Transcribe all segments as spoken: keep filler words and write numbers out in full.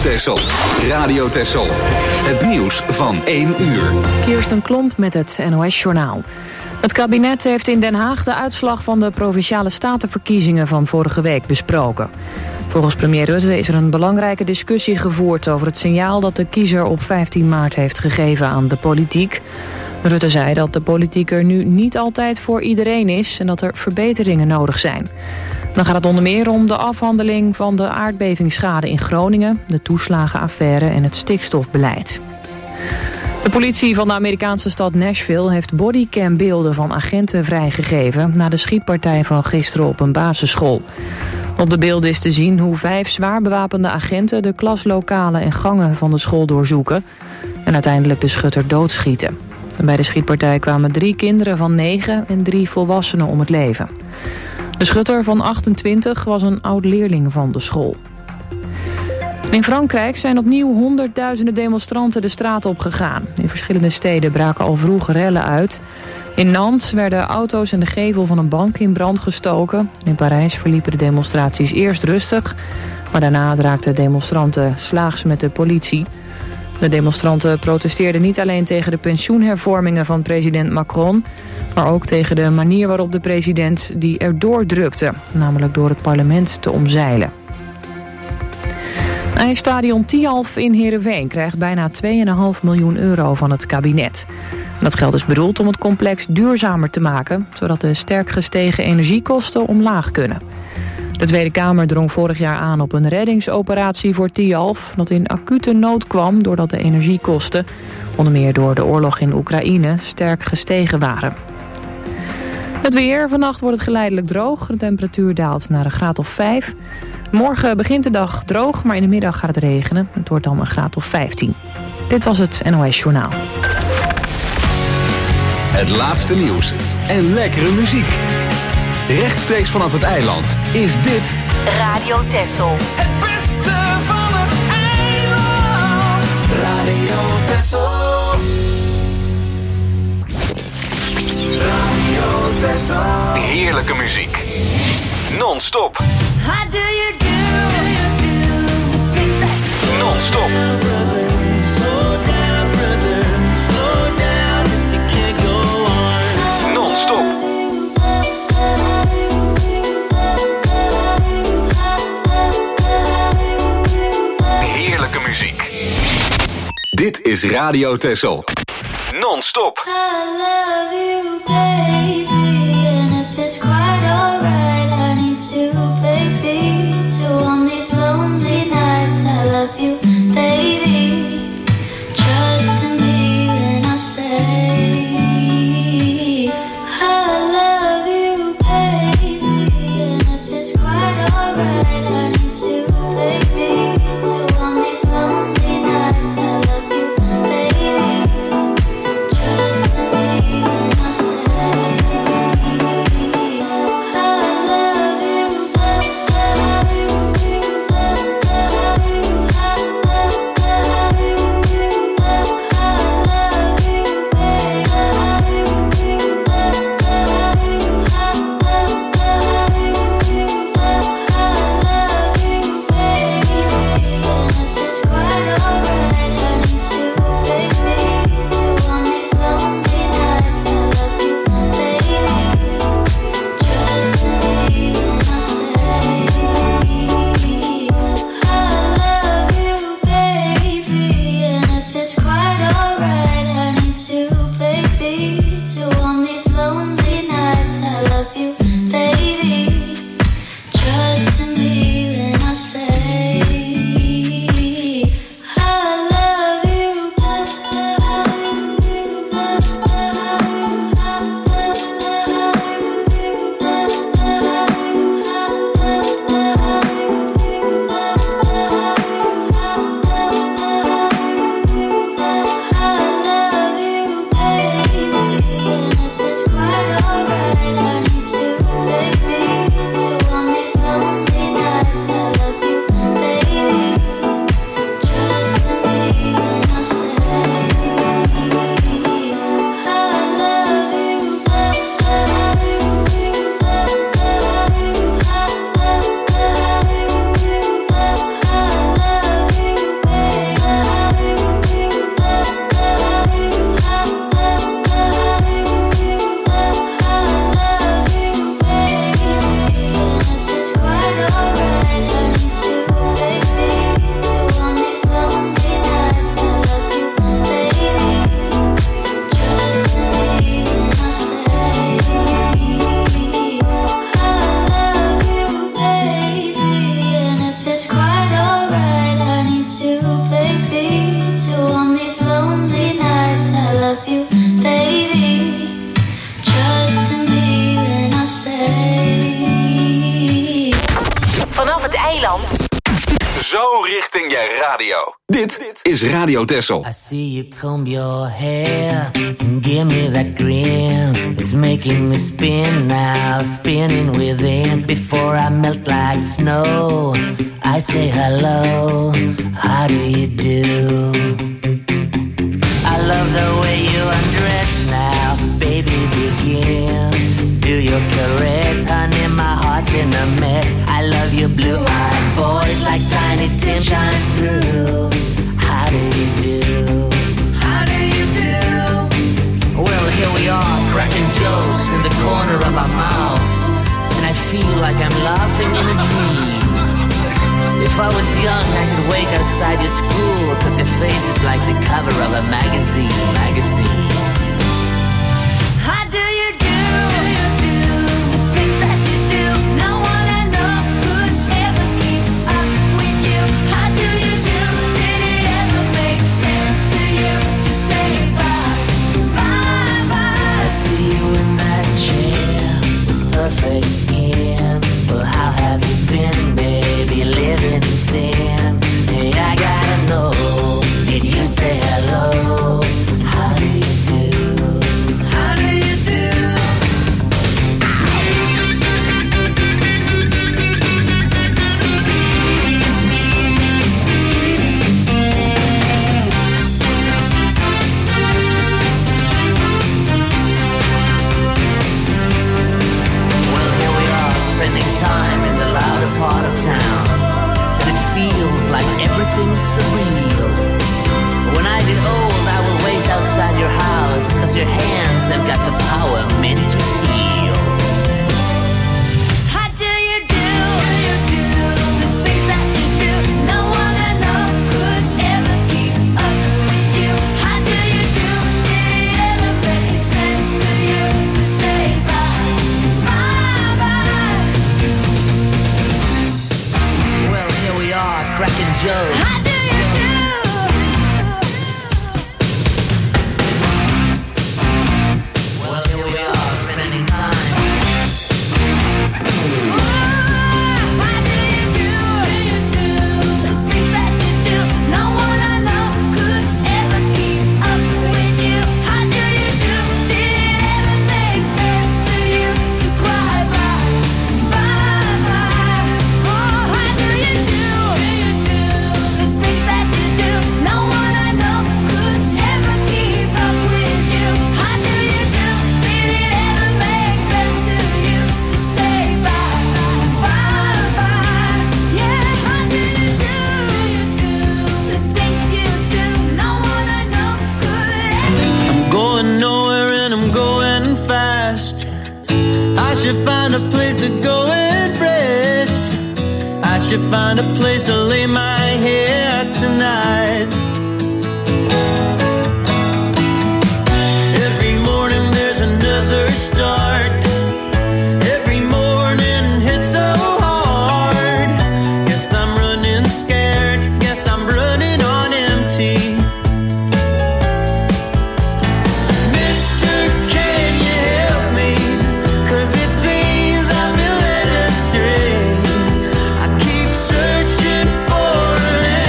Texel. Radio Texel. Het nieuws van één uur. Kirsten Klomp met het N O S-journaal. Het kabinet heeft in Den Haag de uitslag van de Provinciale Statenverkiezingen van vorige week besproken. Volgens premier Rutte is er een belangrijke discussie gevoerd over het signaal dat de kiezer op vijftien maart heeft gegeven aan de politiek. Rutte zei dat de politiek er nu niet altijd voor iedereen is en dat er verbeteringen nodig zijn. Dan gaat het onder meer om de afhandeling van de aardbevingsschade in Groningen, de toeslagenaffaire en het stikstofbeleid. De politie van de Amerikaanse stad Nashville heeft bodycambeelden van agenten vrijgegeven na de schietpartij van gisteren op een basisschool. Op de beelden is te zien hoe vijf zwaar bewapende agenten de klaslokalen en gangen van de school doorzoeken en uiteindelijk de schutter doodschieten. En bij de schietpartij kwamen drie kinderen van negen en drie volwassenen om het leven. De schutter van achtentwintig was een oud-leerling van de school. In Frankrijk zijn opnieuw honderdduizenden demonstranten de straat op gegaan. In verschillende steden braken al vroeg rellen uit. In Nantes werden auto's en de gevel van een bank in brand gestoken. In Parijs verliepen de demonstraties eerst rustig, maar daarna raakten demonstranten slaags met de politie. De demonstranten protesteerden niet alleen tegen de pensioenhervormingen van president Macron, maar ook tegen de manier waarop de president die erdoor drukte, namelijk door het parlement te omzeilen. IJsstadion Tialf in Heerenveen krijgt bijna twee komma vijf miljoen euro van het kabinet. Dat geld is bedoeld om het complex duurzamer te maken, zodat de sterk gestegen energiekosten omlaag kunnen. De Tweede Kamer drong vorig jaar aan op een reddingsoperatie voor Tialf, dat in acute nood kwam doordat de energiekosten, onder meer door de oorlog in Oekraïne, sterk gestegen waren. Het weer. Vannacht wordt het geleidelijk droog. De temperatuur daalt naar een graad of vijf. Morgen begint de dag droog, maar in de middag gaat het regenen. Het wordt dan een graad of vijftien. Dit was het N O S-journaal. Het laatste nieuws en lekkere muziek. Rechtstreeks vanaf het eiland is dit Radio Texel. Het beste van het eiland. Radio Texel. Radio Texel. heerlijke muziek. Non-stop. How do you do? Non-stop. Non-stop. Heerlijke muziek. Dit is Radio Texel. Non-stop. I love you, baby, and if it's quite alright, I need to, baby, to on these lonely nights. I love you, baby. Trust in me when I say I love you, baby, and if it's quite alright, I need to, baby, to on these lonely nights. I love you, baby. Trust in me when I say Dit is Radio Texel. I see you comb your hair and give me that grin. It's making me spin now, spinning within. Before I melt like snow, I say hello, how do you do? I love the way you undress now, baby, begin. Do your caress, honey, my heart's in a mess. I love your blue-eyed voice like Tiny Tim shines through. How do you do? How do you do? Well, here we are, cracking jokes in the corner of our mouths, and I feel like I'm laughing in a dream. If I was young, I could wait outside your school, cause your face is like the cover of a magazine, magazine. How do you do? The things that you do, no one I know could ever keep up with you. How do you do? Did it ever make sense to you to say bye, bye, bye? I see you in that chair, perfect skin. Well, how have you been, baby, living in sin? Hey, I gotta know, did you say hello? How do you do? How do you do? Well, here we are, spending time in the louder part of town, and it feels like everything's surreal. When I get old, I will wait outside your house, cause your hands have got the power meant to heal. How do you do? The things that you do, no one I know could ever keep up with you. How do you do? Did it ever make sense to you to say bye, bye, bye? Well, here we are, cracking jokes. How do you do? Well, here we are, spending time. Oh, how do you do? The things that you do, no one I know could ever keep up with you. How do you do? Did it ever make sense to you to cry bye, bye, bye? Oh, how do you do? The things that you do, no one I know could ever keep up with you. How do you do? Did it ever make sense to you to say bye, bye, bye? Yeah, how do you do? The things you do, no one I know could ever. I'm going nowhere and I'm going fast. I should find a place to go and rest. I should find a place to lay my head tonight. Every morning there's another start. Every morning hits so hard. Guess I'm running scared. Guess I'm running on empty. Mister, can you help me? 'Cause it seems I've been led astray. I keep searching for an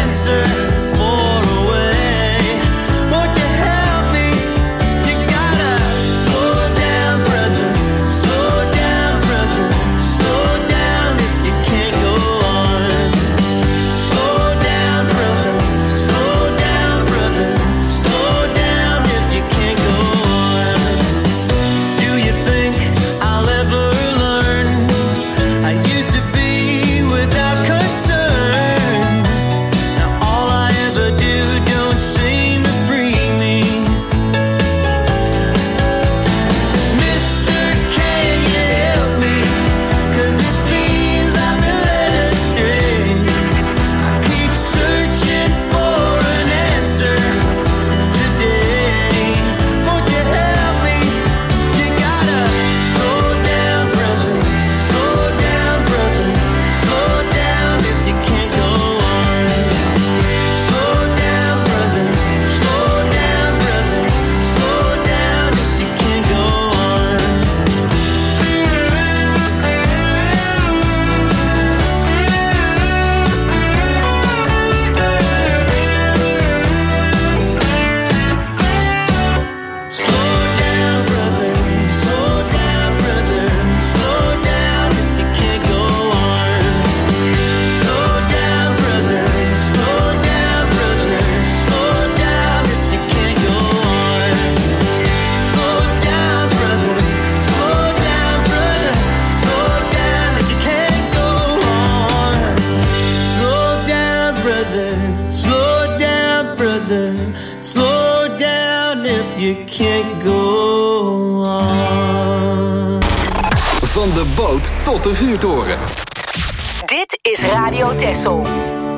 can't go on. Van de boot tot de vuurtoren. Dit is Radio Texel.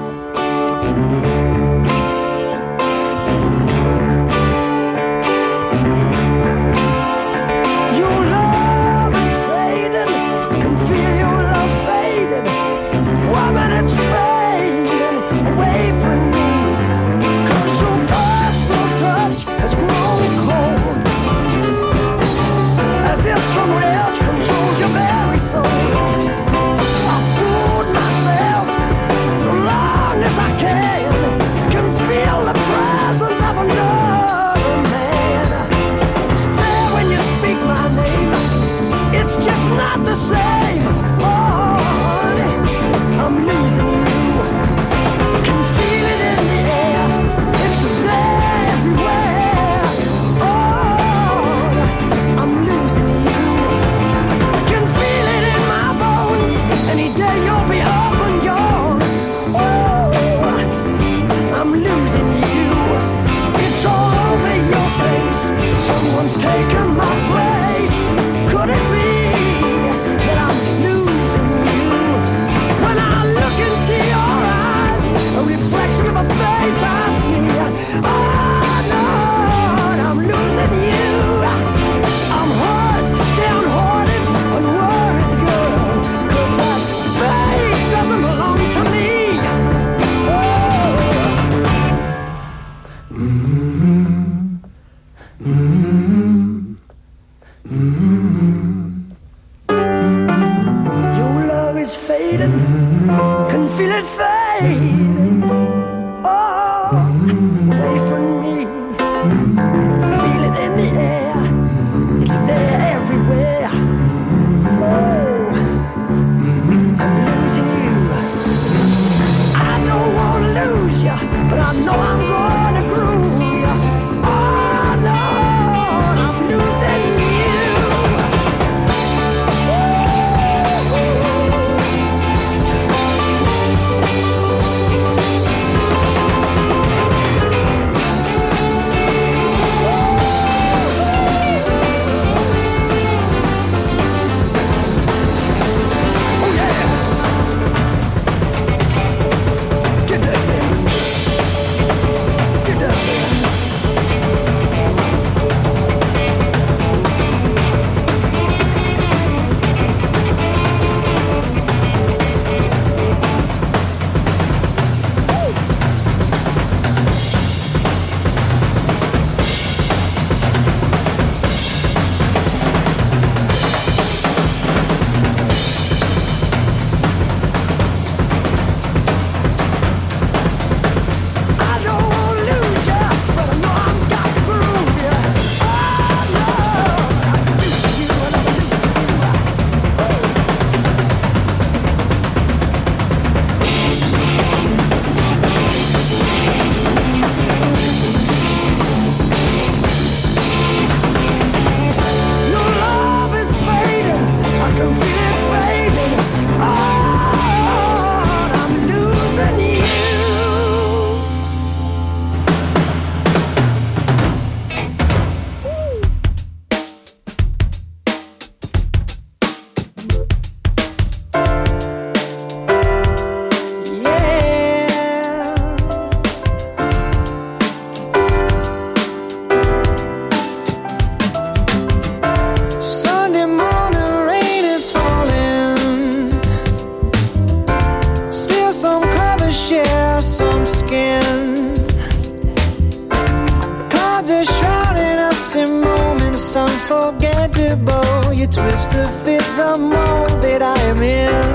unforgettable. You twist to fit the mold that I am in.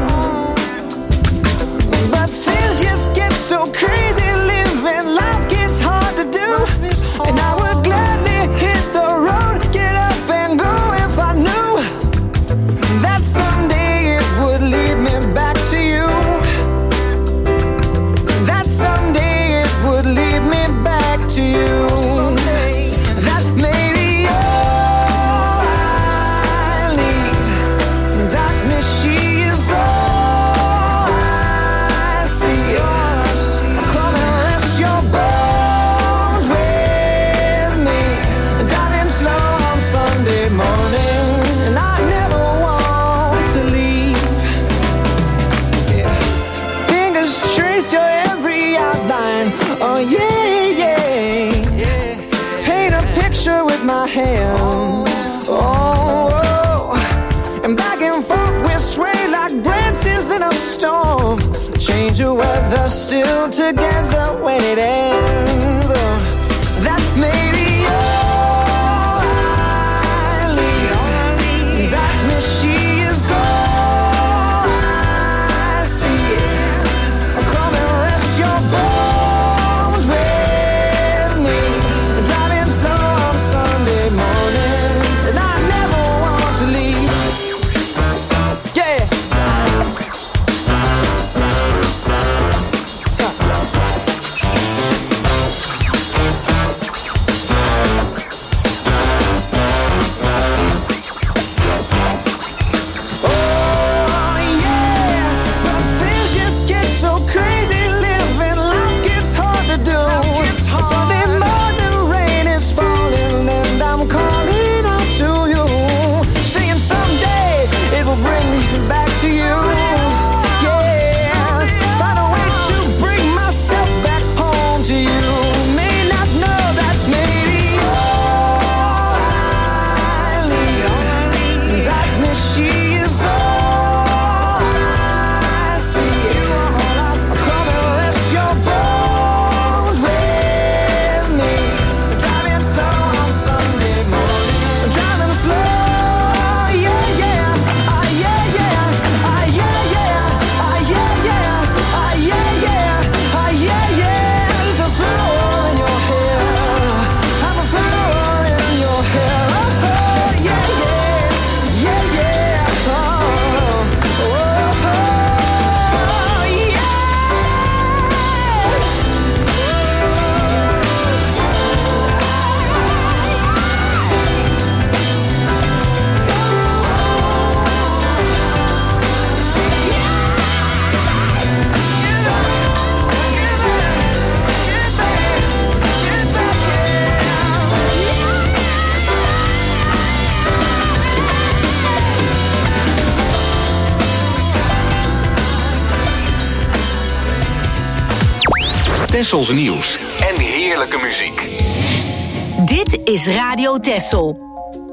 But things just get so crazy, living life gets hard to do. And I would gladly hit the road, get up and go if I knew that someday it would lead me back to you. That someday it would lead me back to you. That maybe all I need. Darkness, she is all I see. together when it ends. Oh, that may be all I need. Darkness, she is all I see. Come and rest your bones with me. Driving slow on Sunday morning, and I never want to leave. Yeah. Tessels nieuws en heerlijke muziek. Dit is Radio Tessel.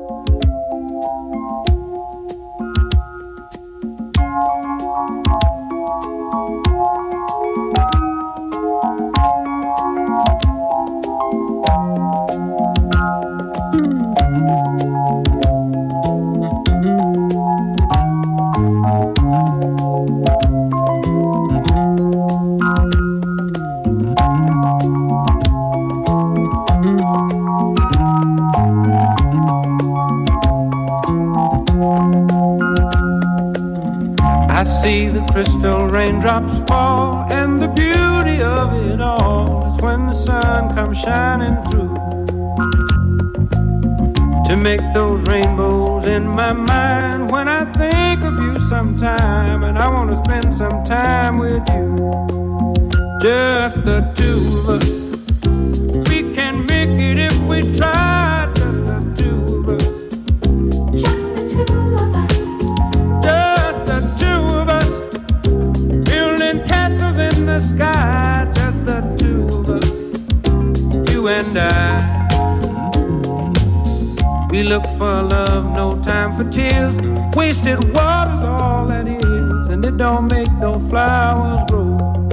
Crystal raindrops fall, and the beauty of it all is when the sun comes shining through to make those rainbows in my mind when I think of you sometime, and I want to spend some time with you, just the two of us. We can make it if we try, just the two of us. Just the two of us. Just the two of us. In the sky, just the two of us, you and I. We look for love, no time for tears. Wasted water's all that is, and it don't make no flowers grow.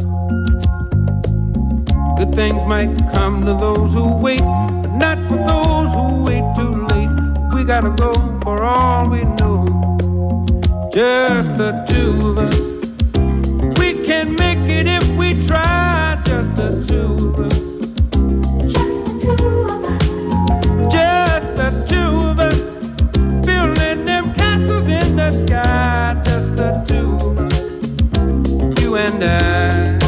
Good things might come to those who wait, but not for those who wait too late. We gotta go for all we know, just the two of us. Can make it if we try, just the two of us. Just the two of us. Just the two of us. Building them castles in the sky, just the two of us. You and I.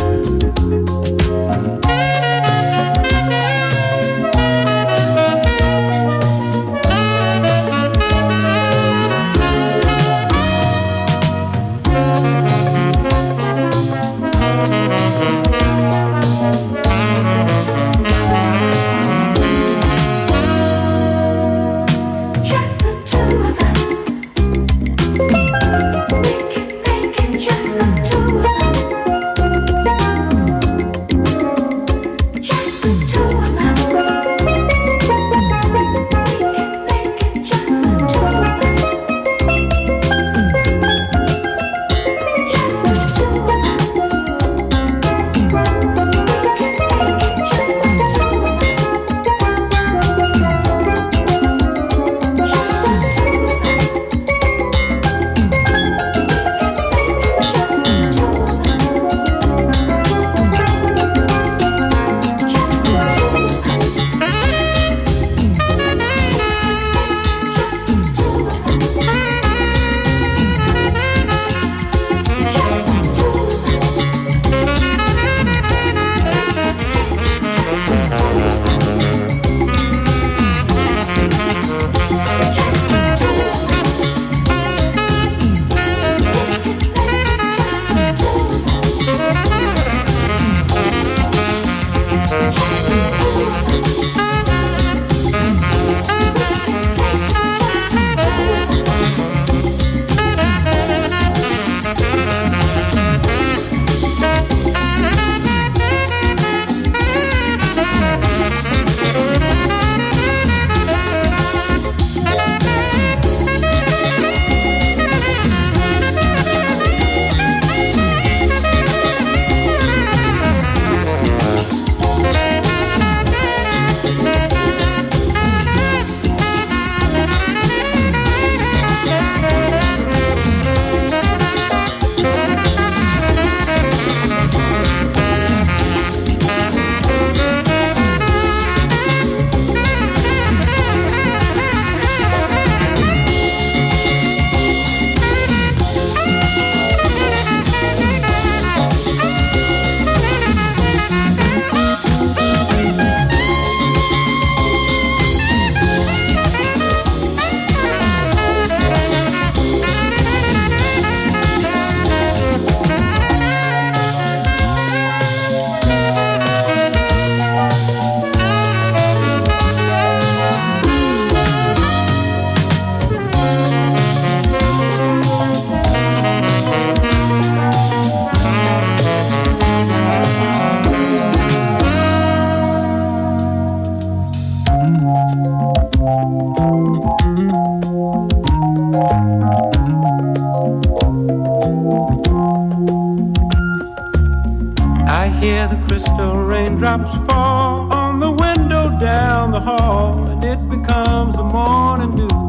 raindrops fall on the window down the hall, and it becomes the morning dew.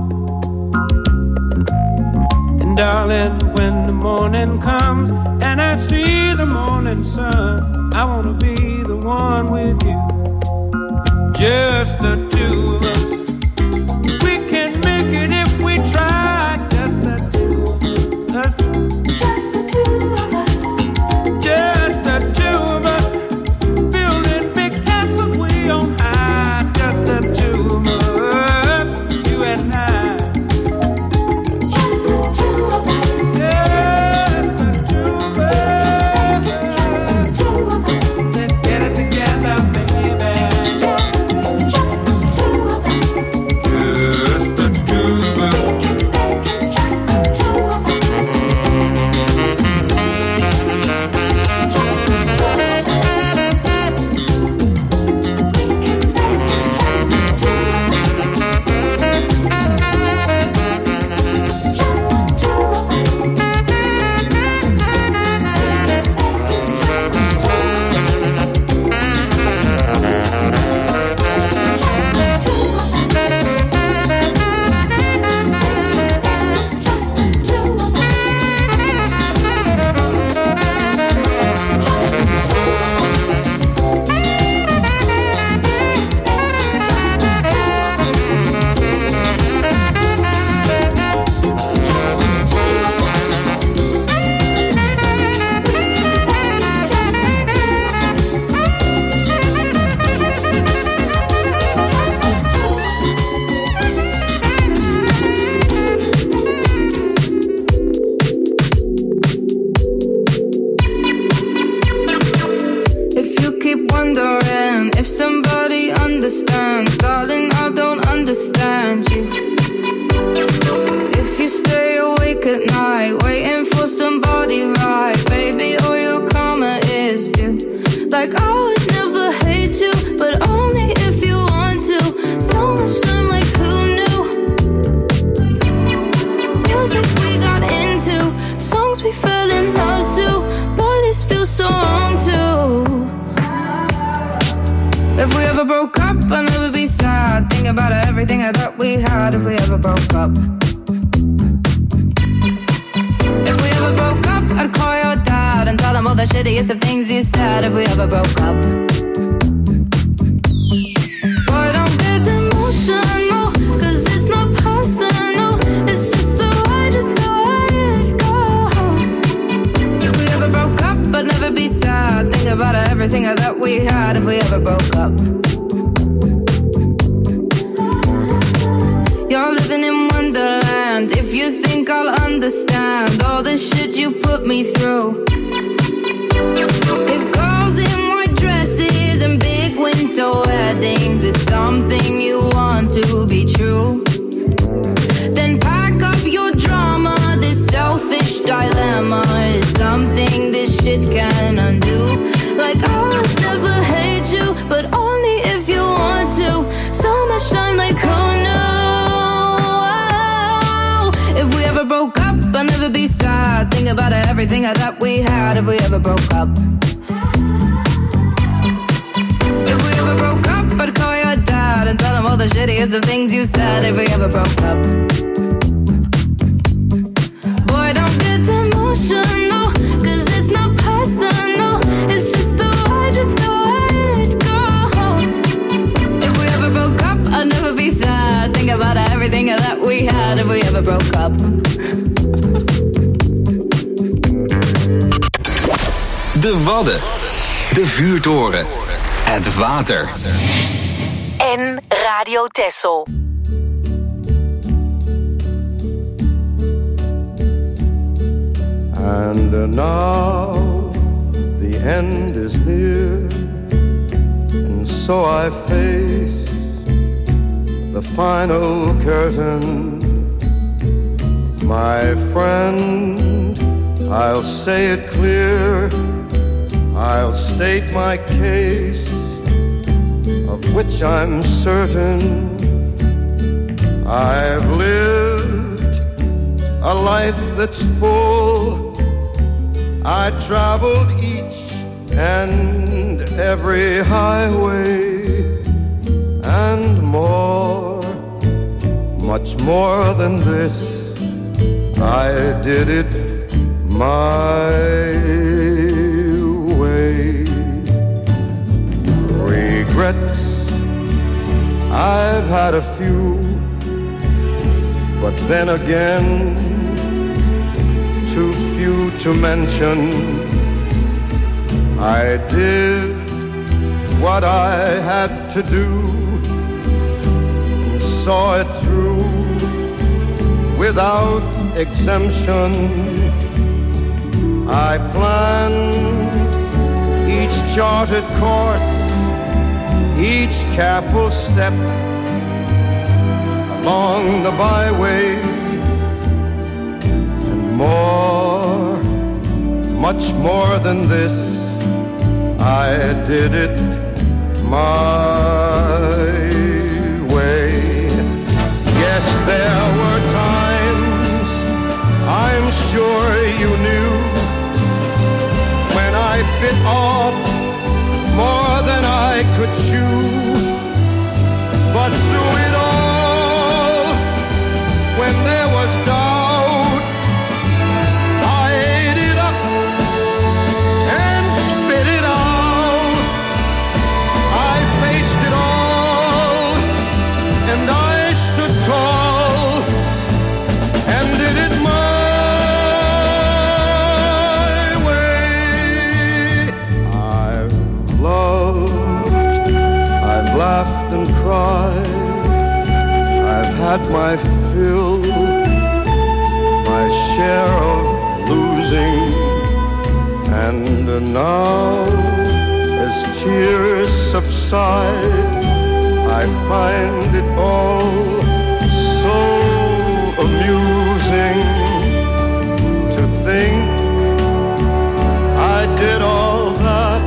And darling, when the morning comes and I see the morning sun, I wanna be the one with you, just the two of us. We can make it if we try, just the two of us. Just the two of us. Just the two of us. Building big castles way on high, just the two of us, you and I. Just the two of us. Just the two of us. Just the two of us. Let's get it together, baby. Just the two of us. Just the two of us. Just the two of us. If you keep wondering if somebody understands, darling, I don't understand you. If you stay awake at night, waiting for somebody right, baby, all your karma is due. Like I would never hate you, but only if you want to. So much time, like who knew? Music we got into, songs we fell in love to. Boy, this feels so wrong too. If we ever broke up, I'd never be sad. Think about everything I thought we had. If we ever broke up. If we ever broke up, I'd call your dad and tell him all the shittiest of things you said. If we ever broke up. Boy, don't get emotional, cause it's not personal. It's just the way, just the way it goes. If we ever broke up, I'd never be sad. Think about everything I thought we had. If we ever broke up. You're living in Wonderland. If you think I'll understand all the shit you put me through. If girls in white dresses and big winter weddings is something you want to be true, then pack up your drama. This selfish dilemma is something this shit can undo. Like I would never hate you, but only if you want to. So much time, like who knew? If we ever broke up, I'd never be sad. Think about everything I thought we had. If we ever broke up. If we ever broke up, I'd call your dad and tell him all the shittiest of things you said. If we ever broke up. Boy, don't get emotional, cause it's not personal. It's just the way, just the way it goes. If we ever broke up, I'd never be sad. Think about everything that we had. If we ever broke up. De Wadden. De Vuurtoren. Het water. En Radio Texel. And uh, now the end is near, and so I face the final curtain. My friend, I'll say it clear, I'll state my case, of which I'm certain. I've lived a life that's full. I traveled each and every highway and more, much more than this. I did it my way. Regrets, I've had a few, but then again, too few to mention. I did what I had to do and saw it through without exemption. I planned each charted course, each careful step along the byway, and more, much more than this, I did it my way. Yes, there were times, I'm sure you knew, when I bit off more than I could chew. But through it all, when there was doubt, I ate it up and spit it out. I faced it all, and I stood tall and did it my way. I've loved, I've laughed and cried, I've had my fill, my share of losing, and now as tears subside, I find it all so amusing to think I did all that,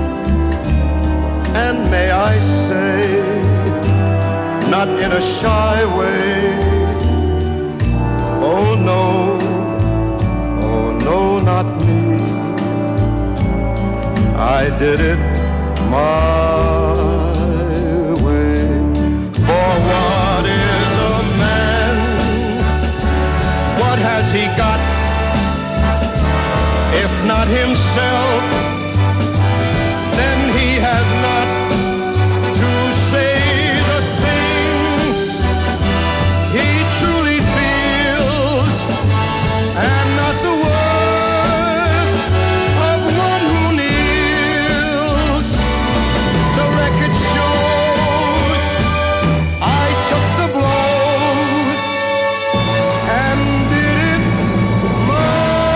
and may I say, not in a shy way, oh no, oh no, not me. I did it my way. For what is a man? What has he got? If not himself, then he has not to say the things he truly feels, and not the words of one who kneels. The record shows I took the blows and did it my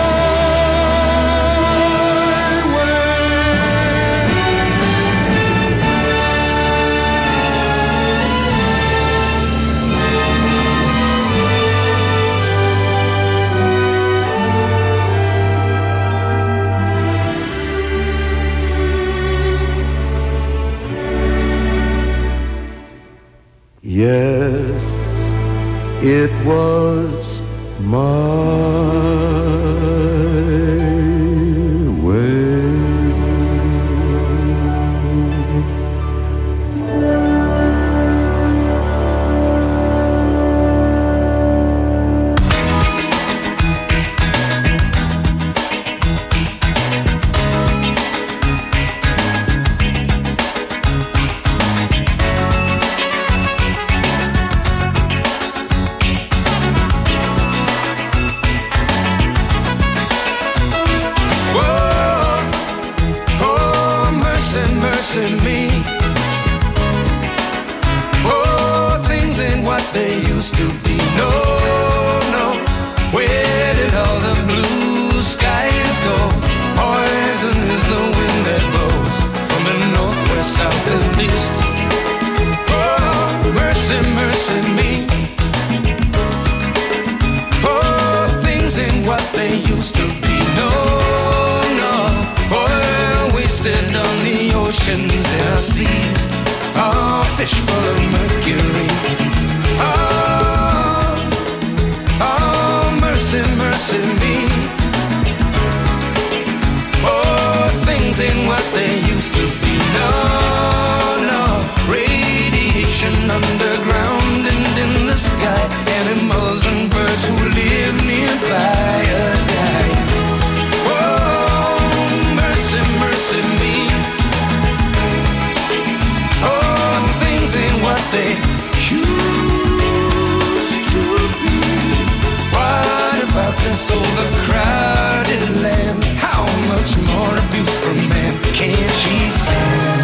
Yes, it was my way. animals and birds who live nearby are dying. Oh, mercy, mercy me. Oh, things ain't what they used to be. What about this overcrowded land? How much more abuse from man can she stand?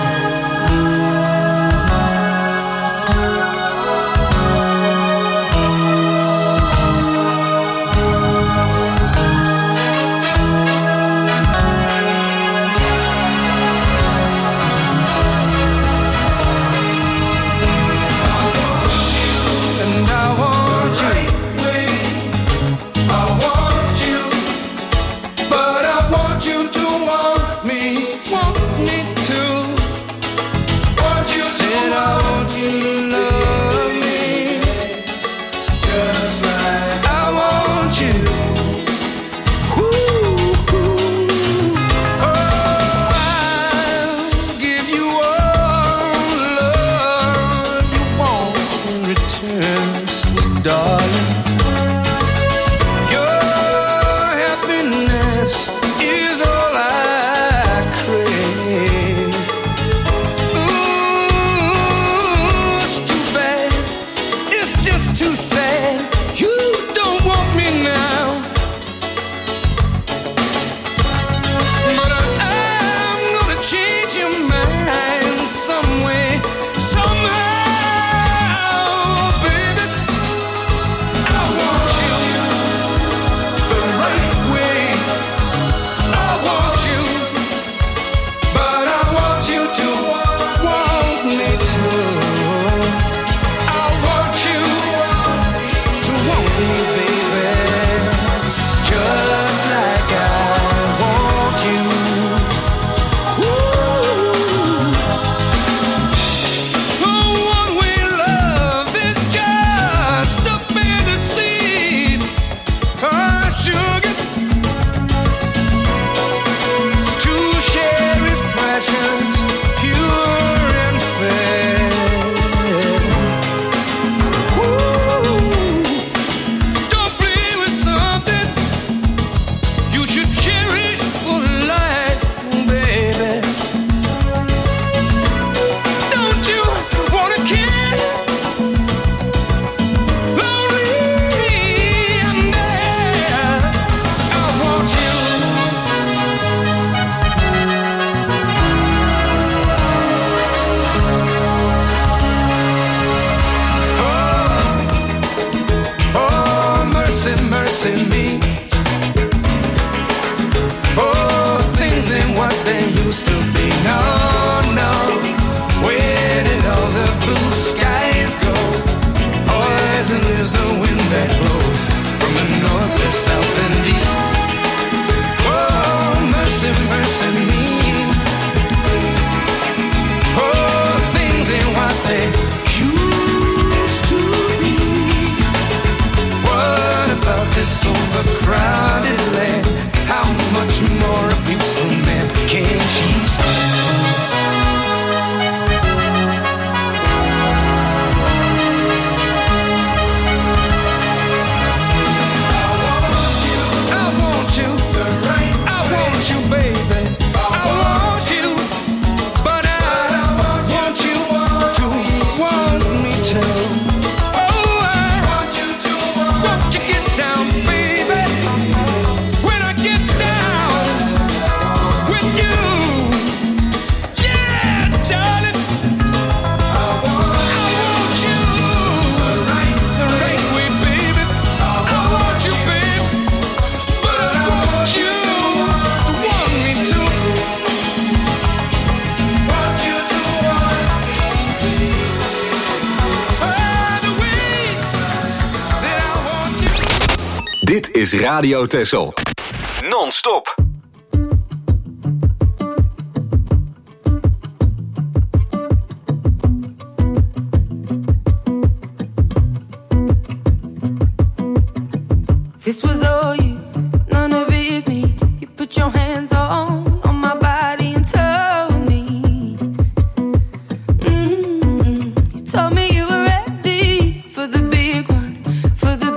Dit is Radio Texel. Non-stop. This was all you, none of it me. You put your hands on, on my body and told me. Mm-hmm. You told me you were ready for the big one, for the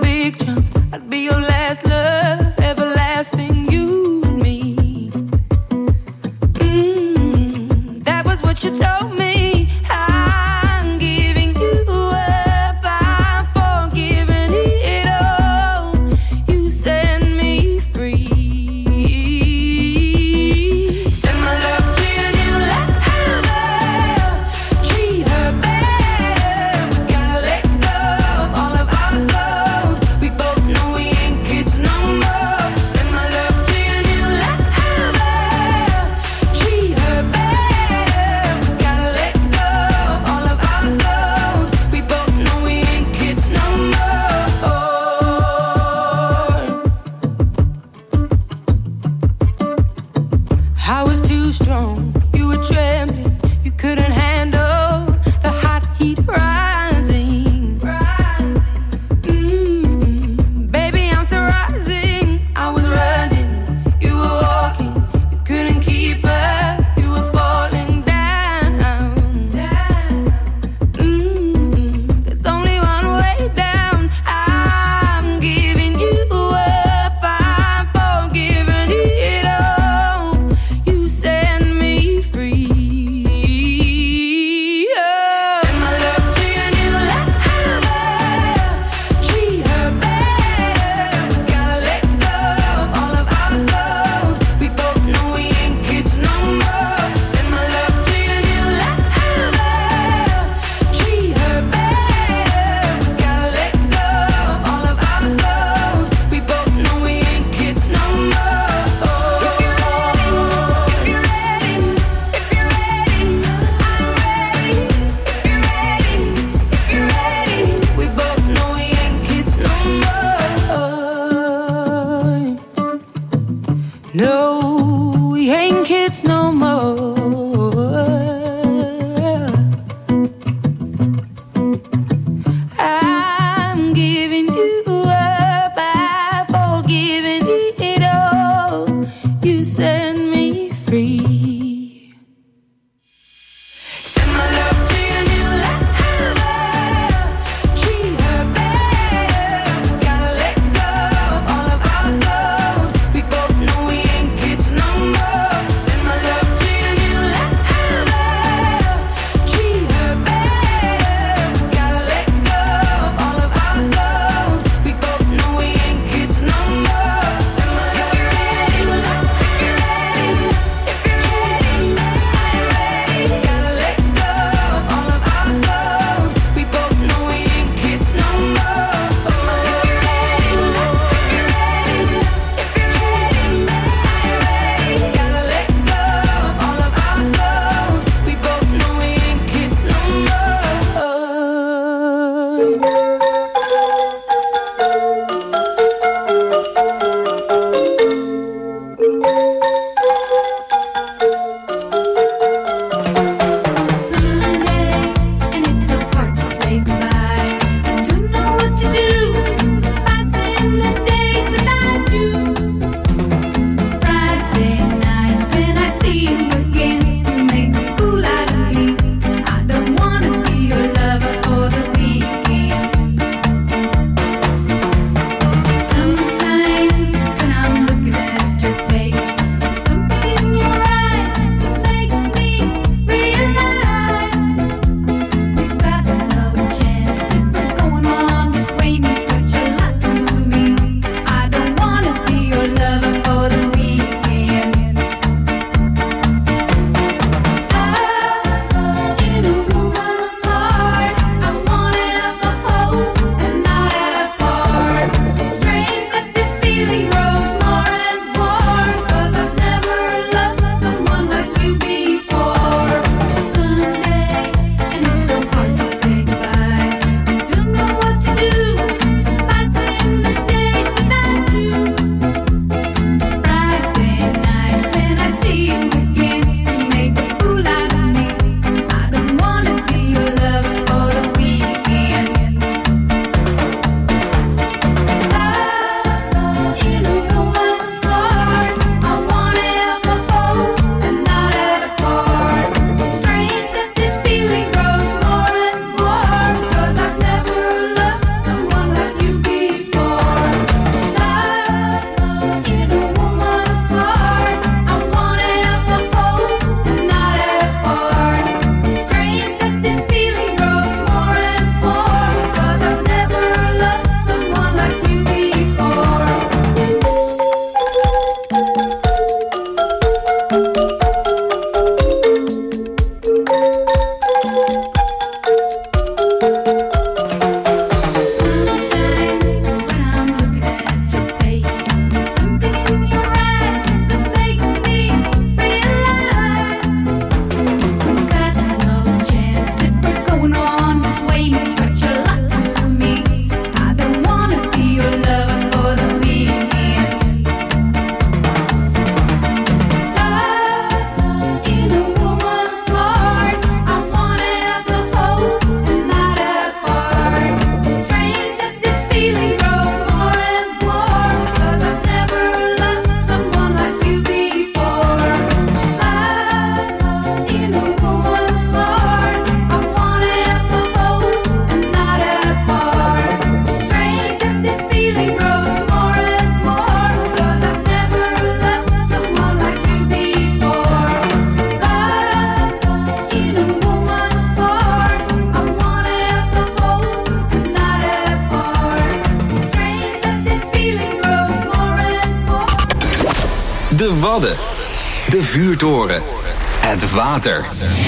De Wadden. De vuurtoren. Het water.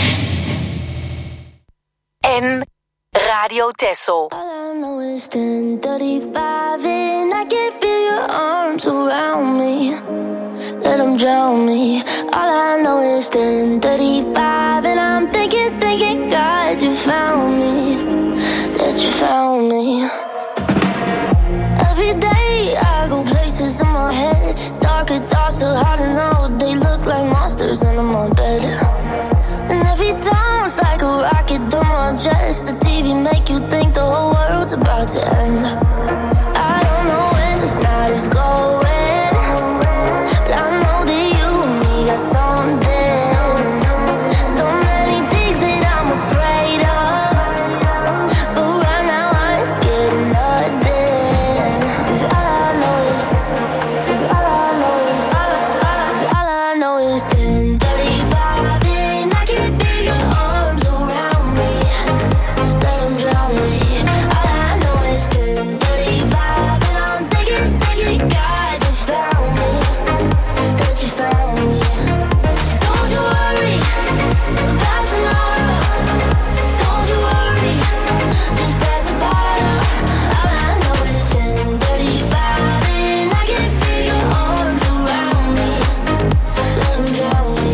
En Radio Texel. All I know is ten thirty-five and I can feel your arms around me. Let them drown me. All I know is ten thirty-five and I'm thinking, thinking, God, you found me. That you found me. Every day I go places in my head. Darker thoughts so hard to know. They look like monsters under my bed. And every time it's like a rocket through my chest. The T V make you think the whole world's about to end. I don't know where this night is going, but I know that you and me got something. So many things that I'm afraid of, but right now I ain't scared of nothing. 'Cause all I know is, all I know is, all I, all I know is ten thirty-five and I can feel your arms around me. Let them drown me. All I know is ten thirty-five and I'm thinking, thinking, God, you found me. That you found me. So don't you worry about tomorrow. Don't you worry, just pass the bottle. All I know is ten thirty-five and I can feel your arms around me. Let them drown me.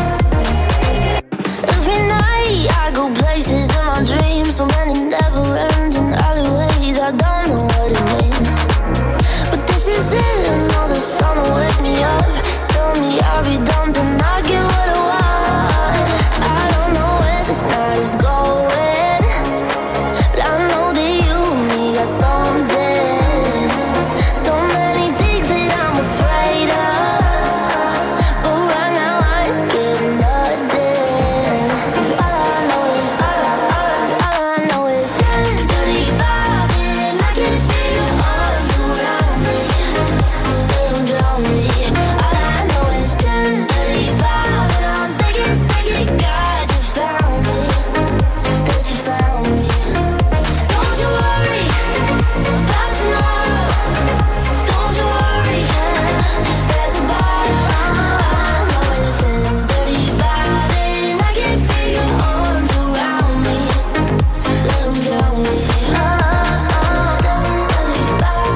Every night I go places in my dreams, so many never ending alleyways. I don't know what it means, but this is it. I know the sun will wake me up. Tell me I'll be done to not get what I want. I don't know where this night is going, but I know that you and me got something. So many things that I'm afraid of, but right now I ain't scared of nothing. 'Cause all I know is, all I, all I, all I know is ten thirty-five and I can feel your arms around me. Let them drown me. All I know is ten thirty-five and I'm thinking, thinking, God, you found me. That you found me. So don't you worry about tomorrow. Don't you worry, just pass the bottle. All I know is ten thirty-five and I can feel your arms around me. Let them drown me. Oh, oh, ten thirty-five.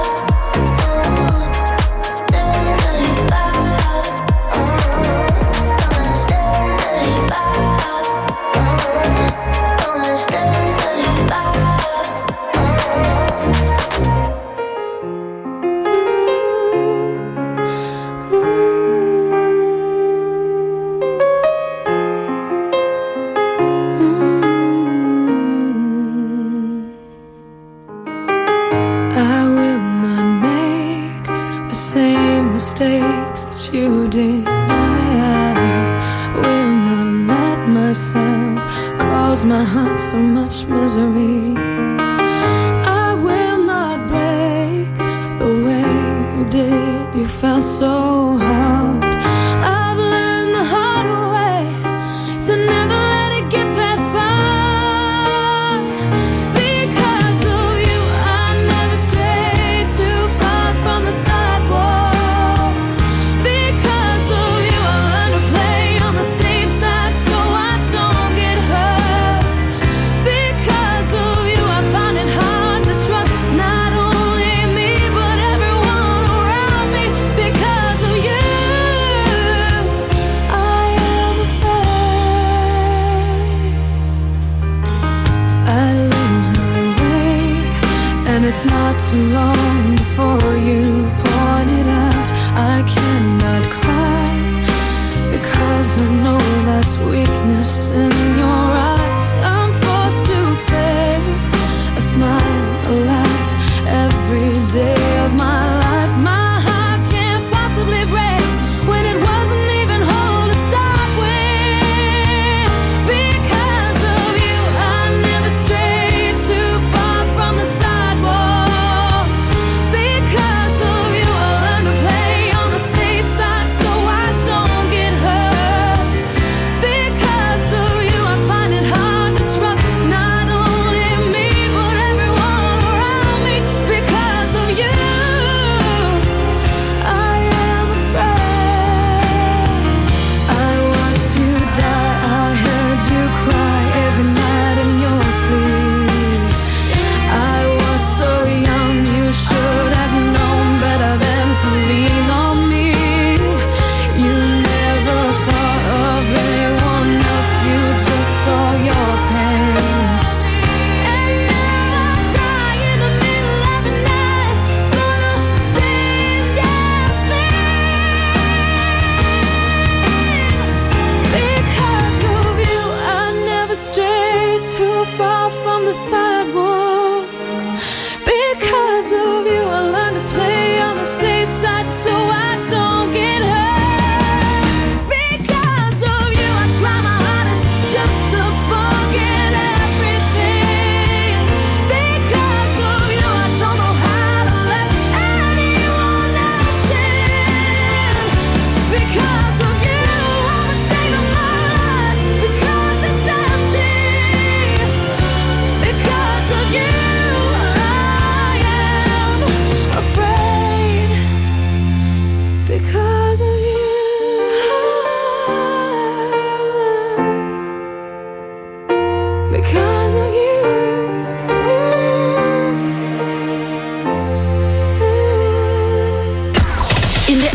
Ooh, ten thirty-five. Oh, it's ten thirty-five. Oh, it's ten thirty-five. I will not make the same mistakes that you did. I will not let myself cause my heart so much misery. I will not break the way you did. You fell so hard. I've learned the hard way to never let it get that far. Because of you, I never strayed too far from the sidewalk. Because of you, I learned to play on the safe side so I don't get hurt. Because of you, I find it hard to trust not only me but everyone around me. Because of you, I am afraid I lose my way, and it's not too long before you point it out. I cannot cry because I know that's weakness in your eyes. I'm forced to fake a smile, a laugh every day of my life. My heart can't possibly break when it wasn't even whole to start with. Because of you, I never strayed too far from the sidewalk. Because of you, I learned to play on the safe side so I don't get hurt. Because of you,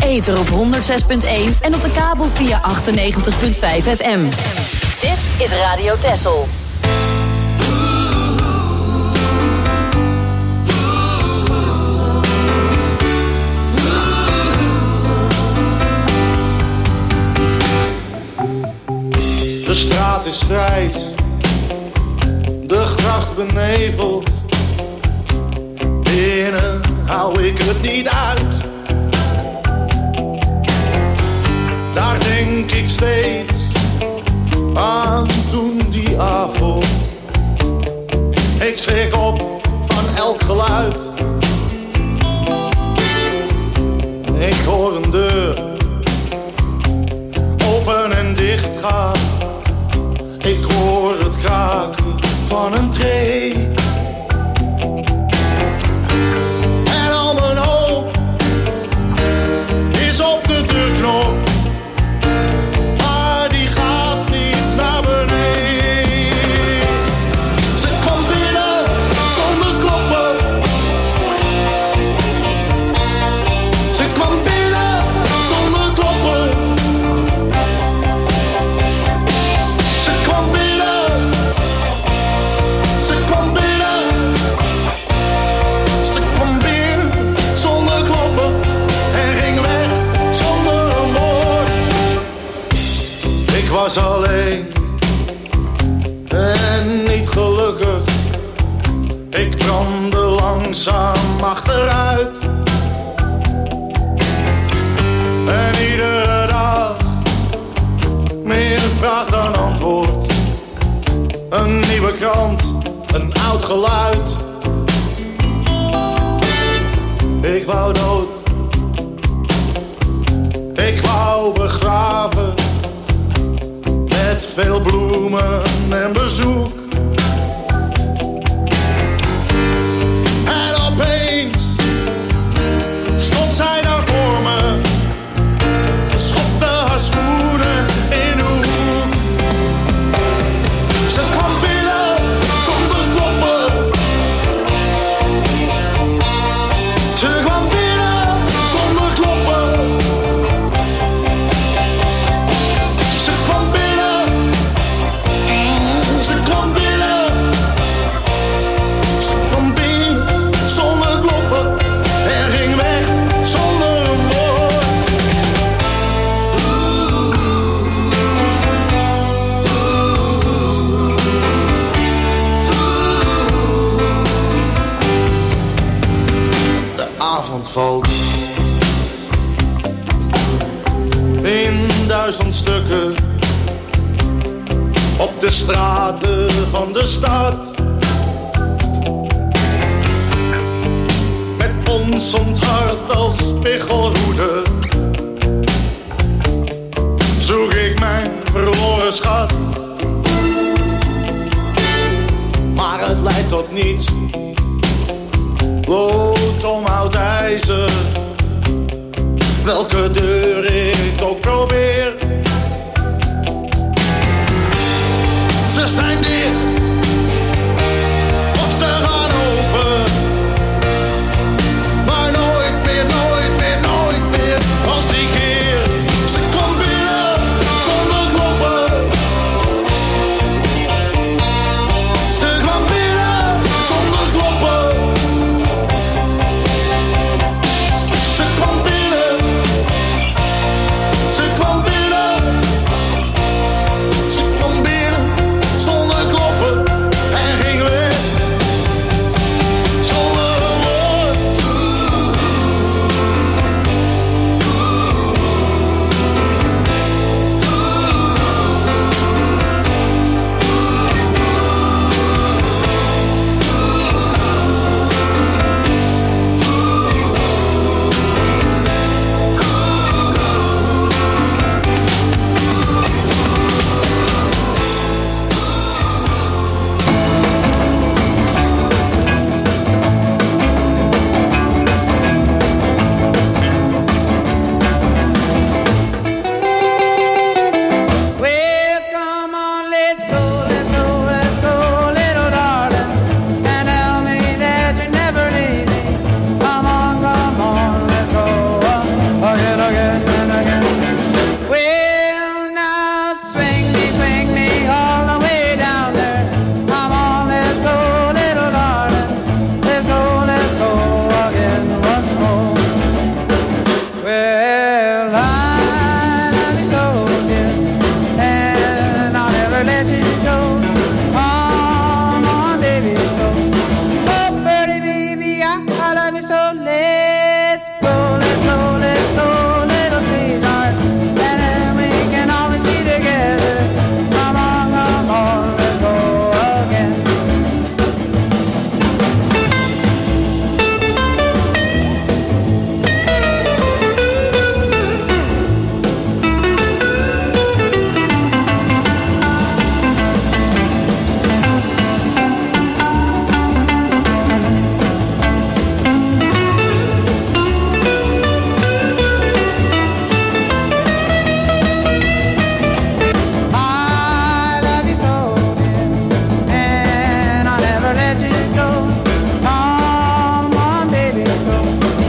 ether op honderd zes punt één en op de kabel via achtennegentig punt vijf F M. Dit is Radio Texel. De straat is grijs, de gracht beneveld. Binnen hou ik het niet uit. Daar denk ik steeds aan toen die avond. Ik schrik op van elk geluid. Ik hoor een deur open en dicht gaan. Ik hoor het kraken van een tree. En al mijn hoop is op de deurknop. Maar die gaat niet naar beneden. Ze kwam binnen zonder kloppen. Ze kwam binnen zonder kloppen. Ze kwam binnen. Ze kwam binnen. Ze kwam binnen zonder kloppen. En ging weg zonder een woord. Ik was alleen en niet gelukkig. Ik brandde langzaam achteruit. En iedere dag meer vraag dan antwoord. Een nieuwe krant, een oud geluid. Ik wou dood. Ik wou begraven. Met veel bloemen en bezoek. En opeens stond zij daar voor me. Schopte haar schoenen in de hoek. Ze kwam binnen zonder kloppen. Ze kwam binnen zonder kloppen. Ze kwam binnen. Ze kwam binnen. Ze kwam binnen zonder kloppen. En ging weg zonder een woord. De avond valt in duizend stukken op de straten van de stad. Met ons onthard als spiegelroede zoek ik mijn verloren schat. Maar het leidt tot niets. Lood om oud ijzer. Welke deur